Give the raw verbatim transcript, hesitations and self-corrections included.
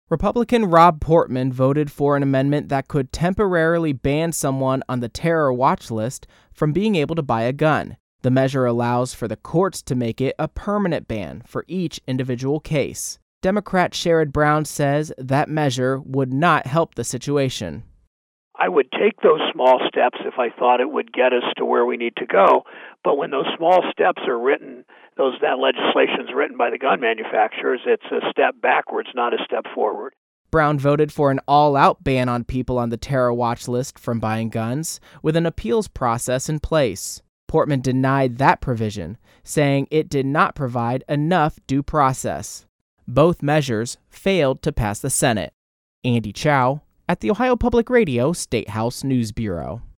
Republican Rob Portman voted for an amendment that could temporarily ban someone on the terror watch list from being able to buy a gun. The measure allows for the courts to make it a permanent ban for each individual case. Democrat Sherrod Brown says that measure would not help the situation. I would take those small steps if I thought it would get us to where we need to go. But when those small steps are written, those that legislation is written by the gun manufacturers, it's a step backwards, not a step forward. Brown voted for an all-out ban on people on the terror watch list from buying guns, with an appeals process in place. Portman denied that provision, saying it did not provide enough due process. Both measures failed to pass the Senate. Andy Chow at the Ohio Public Radio State House News Bureau.